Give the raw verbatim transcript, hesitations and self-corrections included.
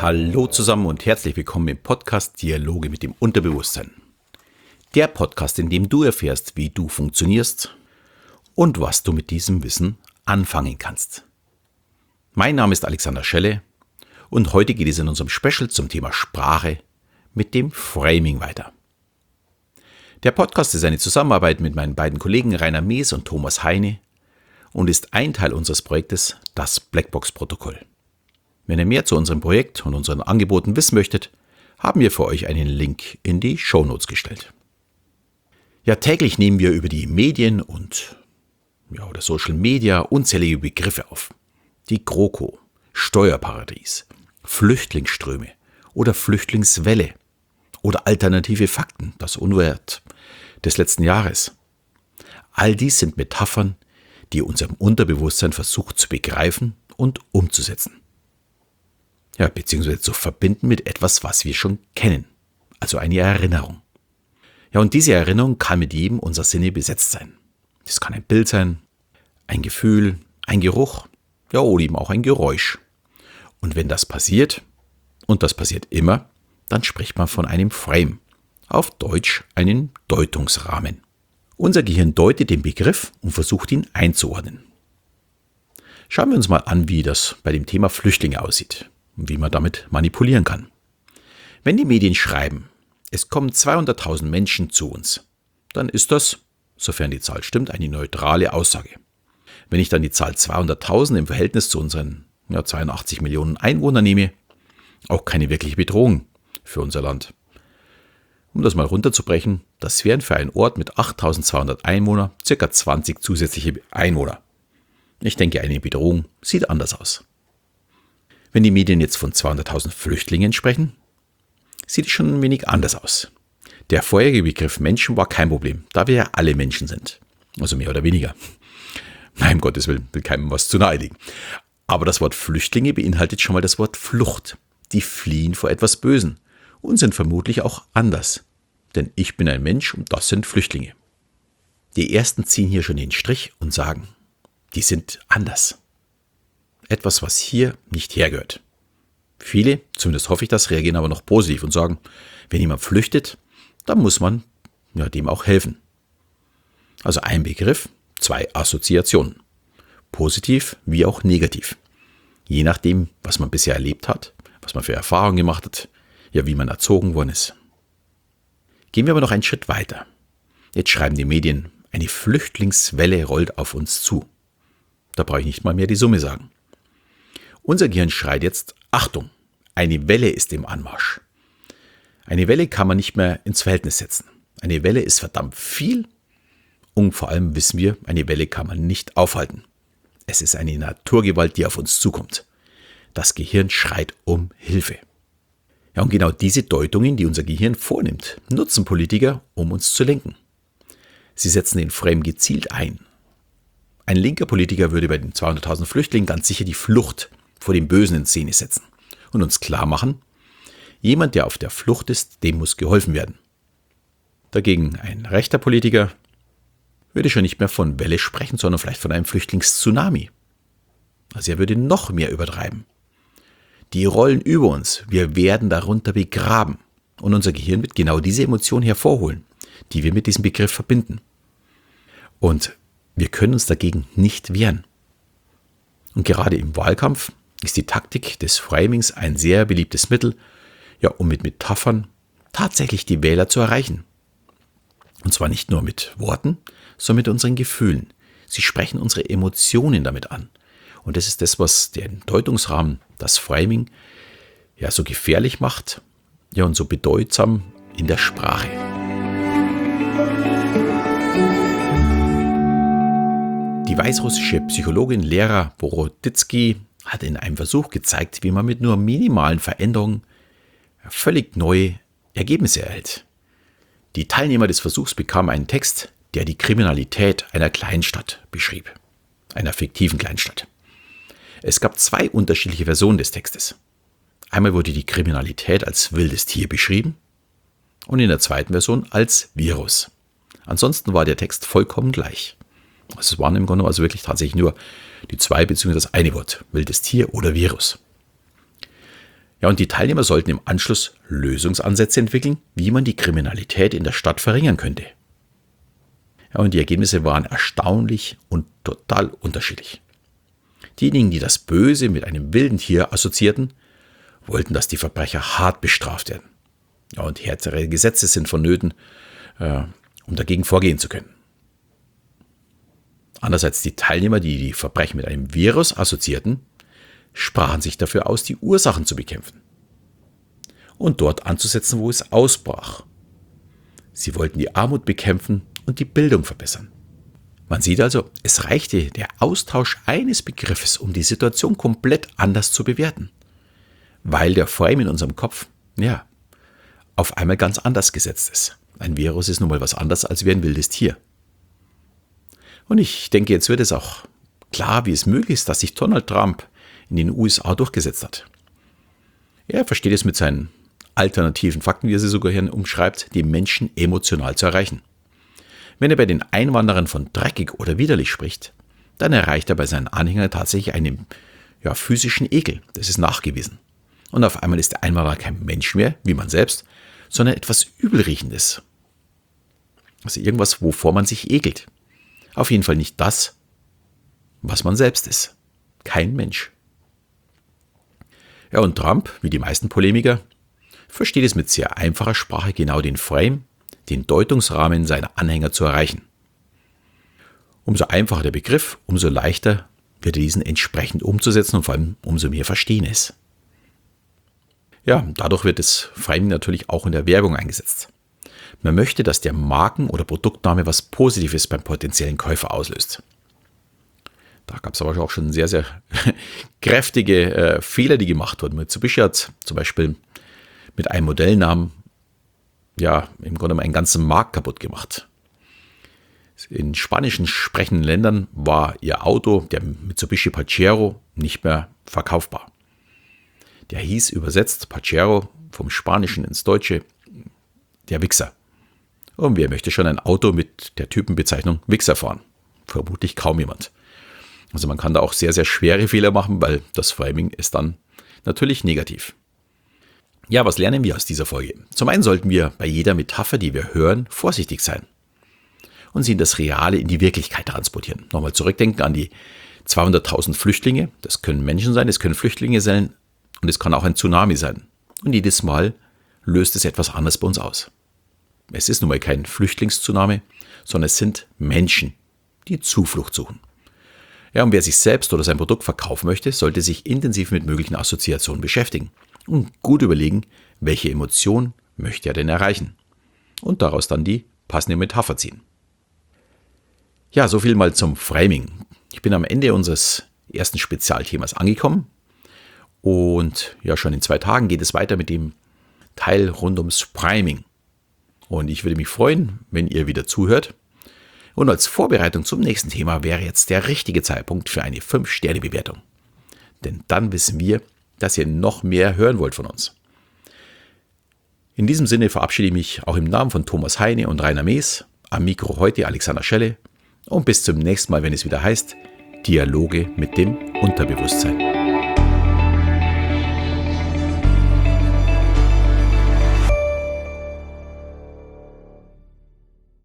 Hallo zusammen und herzlich willkommen im Podcast Dialoge mit dem Unterbewusstsein. Der Podcast, in dem du erfährst, wie du funktionierst und was du mit diesem Wissen anfangen kannst. Mein Name ist Alexander Schelle und heute geht es in unserem Special zum Thema Sprache mit dem Framing weiter. Der Podcast ist eine Zusammenarbeit mit meinen beiden Kollegen Rainer Mees und Thomas Heine und ist ein Teil unseres Projektes, das Blackbox-Protokoll. Wenn ihr mehr zu unserem Projekt und unseren Angeboten wissen möchtet, haben wir für euch einen Link in die Shownotes gestellt. Ja, täglich nehmen wir über die Medien und ja, oder Social Media unzählige Begriffe auf. Die GroKo, Steuerparadies, Flüchtlingsströme oder Flüchtlingswelle oder alternative Fakten, das Unwort des letzten Jahres. All dies sind Metaphern, die unserem Unterbewusstsein versucht zu begreifen und umzusetzen. Ja, beziehungsweise zu verbinden mit etwas, was wir schon kennen, also eine Erinnerung. Ja, und diese Erinnerung kann mit jedem unserer Sinne besetzt sein. Das kann ein Bild sein, ein Gefühl, ein Geruch, ja, oder eben auch ein Geräusch. Und wenn das passiert, und das passiert immer, dann spricht man von einem Frame, auf Deutsch einen Deutungsrahmen. Unser Gehirn deutet den Begriff und versucht ihn einzuordnen. Schauen wir uns mal an, wie das bei dem Thema Flüchtlinge aussieht und wie man damit manipulieren kann. Wenn die Medien schreiben, es kommen zweihunderttausend Menschen zu uns, dann ist das, sofern die Zahl stimmt, eine neutrale Aussage. Wenn ich dann die Zahl zweihunderttausend im Verhältnis zu unseren ja, zweiundachtzig Millionen Einwohnern nehme, auch keine wirkliche Bedrohung für unser Land. Um das mal runterzubrechen, das wären für einen Ort mit achttausendzweihundert Einwohnern ca. zwanzig zusätzliche Einwohner. Ich denke, eine Bedrohung sieht anders aus. Wenn die Medien jetzt von zweihunderttausend Flüchtlingen sprechen, sieht es schon ein wenig anders aus. Der vorherige Begriff Menschen war kein Problem, da wir ja alle Menschen sind. Also mehr oder weniger. Nein, um Gottes Willen, will keinem was zu nahe legen. Aber das Wort Flüchtlinge beinhaltet schon mal das Wort Flucht. Die fliehen vor etwas Bösen und sind vermutlich auch anders. Denn ich bin ein Mensch und das sind Flüchtlinge. Die Ersten ziehen hier schon den Strich und sagen, die sind anders. Etwas, was hier nicht hergehört. Viele, zumindest hoffe ich das, reagieren aber noch positiv und sagen, wenn jemand flüchtet, dann muss man ja, dem auch helfen. Also ein Begriff, zwei Assoziationen. Positiv wie auch negativ. Je nachdem, was man bisher erlebt hat, was man für Erfahrungen gemacht hat, ja, wie man erzogen worden ist. Gehen wir aber noch einen Schritt weiter. Jetzt schreiben die Medien, eine Flüchtlingswelle rollt auf uns zu. Da brauche ich nicht mal mehr die Summe sagen. Unser Gehirn schreit jetzt, Achtung, eine Welle ist im Anmarsch. Eine Welle kann man nicht mehr ins Verhältnis setzen. Eine Welle ist verdammt viel und vor allem wissen wir, eine Welle kann man nicht aufhalten. Es ist eine Naturgewalt, die auf uns zukommt. Das Gehirn schreit um Hilfe. Ja, und genau diese Deutungen, die unser Gehirn vornimmt, nutzen Politiker, um uns zu lenken. Sie setzen den Frame gezielt ein. Ein linker Politiker würde bei den zweihunderttausend Flüchtlingen ganz sicher die Flucht vor dem Bösen in Szene setzen und uns klar machen, jemand, der auf der Flucht ist, dem muss geholfen werden. Dagegen ein rechter Politiker würde schon nicht mehr von Welle sprechen, sondern vielleicht von einem Flüchtlingstsunami. Also er würde noch mehr übertreiben. Die rollen über uns, wir werden darunter begraben und unser Gehirn wird genau diese Emotion hervorholen, die wir mit diesem Begriff verbinden. Und wir können uns dagegen nicht wehren. Und gerade im Wahlkampf ist die Taktik des Framings ein sehr beliebtes Mittel, ja, um mit Metaphern tatsächlich die Wähler zu erreichen. Und zwar nicht nur mit Worten, sondern mit unseren Gefühlen. Sie sprechen unsere Emotionen damit an. Und das ist das, was den Deutungsrahmen, das Framing, ja so gefährlich macht, ja und so bedeutsam in der Sprache. Die weißrussische Psychologin Lera Boroditsky hat in einem Versuch gezeigt, wie man mit nur minimalen Veränderungen völlig neue Ergebnisse erhält. Die Teilnehmer des Versuchs bekamen einen Text, der die Kriminalität einer Kleinstadt beschrieb, einer fiktiven Kleinstadt. Es gab zwei unterschiedliche Versionen des Textes. Einmal wurde die Kriminalität als wildes Tier beschrieben und in der zweiten Version als Virus. Ansonsten war der Text vollkommen gleich. Also es waren im Grunde also wirklich tatsächlich nur die zwei bzw. das eine Wort, wildes Tier oder Virus. Ja, Ja, und die Teilnehmer sollten im Anschluss Lösungsansätze entwickeln, wie man die Kriminalität in der Stadt verringern könnte. Ja, und die Ergebnisse waren erstaunlich und total unterschiedlich. Diejenigen, die das Böse mit einem wilden Tier assoziierten, wollten, dass die Verbrecher hart bestraft werden. Ja, und härtere Gesetze sind vonnöten, äh, um dagegen vorgehen zu können. Andererseits die Teilnehmer, die die Verbrechen mit einem Virus assoziierten, sprachen sich dafür aus, die Ursachen zu bekämpfen und dort anzusetzen, wo es ausbrach. Sie wollten die Armut bekämpfen und die Bildung verbessern. Man sieht also, es reichte der Austausch eines Begriffes, um die Situation komplett anders zu bewerten, weil der Frame in unserem Kopf, ja, auf einmal ganz anders gesetzt ist. Ein Virus ist nun mal was anderes als wie ein wildes Tier. Und ich denke, jetzt wird es auch klar, wie es möglich ist, dass sich Donald Trump in den U S A durchgesetzt hat. Er versteht es mit seinen alternativen Fakten, wie er sie sogar hier umschreibt, die Menschen emotional zu erreichen. Wenn er bei den Einwanderern von dreckig oder widerlich spricht, dann erreicht er bei seinen Anhängern tatsächlich einen ja, physischen Ekel. Das ist nachgewiesen. Und auf einmal ist der Einwanderer kein Mensch mehr, wie man selbst, sondern etwas Übelriechendes. Also irgendwas, wovor man sich ekelt. Auf jeden Fall nicht das, was man selbst ist. Kein Mensch. Ja, und Trump, wie die meisten Polemiker, versteht es mit sehr einfacher Sprache genau den Frame, den Deutungsrahmen seiner Anhänger zu erreichen. Umso einfacher der Begriff, umso leichter wird er diesen entsprechend umzusetzen und vor allem umso mehr verstehen es. Ja, dadurch wird das Framing natürlich auch in der Werbung eingesetzt. Man möchte, dass der Marken- oder Produktname was Positives beim potenziellen Käufer auslöst. Da gab es aber auch schon sehr, sehr kräftige äh, Fehler, die gemacht wurden. Mitsubishi hat zum Beispiel mit einem Modellnamen ja im Grunde genommen einen ganzen Markt kaputt gemacht. In spanischen sprechenden Ländern war ihr Auto, der Mitsubishi Pajero, nicht mehr verkaufbar. Der hieß übersetzt Pajero vom Spanischen ins Deutsche der Wichser. Und wer möchte schon ein Auto mit der Typenbezeichnung Wichser fahren? Vermutlich kaum jemand. Also man kann da auch sehr, sehr schwere Fehler machen, weil das Framing ist dann natürlich negativ. Ja, was lernen wir aus dieser Folge? Zum einen sollten wir bei jeder Metapher, die wir hören, vorsichtig sein und sie in das Reale, in die Wirklichkeit transportieren. Nochmal zurückdenken an die zweihunderttausend Flüchtlinge. Das können Menschen sein, das können Flüchtlinge sein und es kann auch ein Tsunami sein. Und jedes Mal löst es etwas anderes bei uns aus. Es ist nun mal kein Flüchtlingstsunami, sondern es sind Menschen, die Zuflucht suchen. Ja, und wer sich selbst oder sein Produkt verkaufen möchte, sollte sich intensiv mit möglichen Assoziationen beschäftigen und gut überlegen, welche Emotion möchte er denn erreichen und daraus dann die passende Metapher ziehen. Ja, so viel mal zum Framing. Ich bin am Ende unseres ersten Spezialthemas angekommen und ja, schon in zwei Tagen geht es weiter mit dem Teil rund ums Priming. Und ich würde mich freuen, wenn ihr wieder zuhört. Und als Vorbereitung zum nächsten Thema wäre jetzt der richtige Zeitpunkt für eine fünf Sterne Bewertung. Denn dann wissen wir, dass ihr noch mehr hören wollt von uns. In diesem Sinne verabschiede ich mich auch im Namen von Thomas Heine und Rainer Mees. Am Mikro heute Alexander Schelle. Und bis zum nächsten Mal, wenn es wieder heißt, Dialoge mit dem Unterbewusstsein.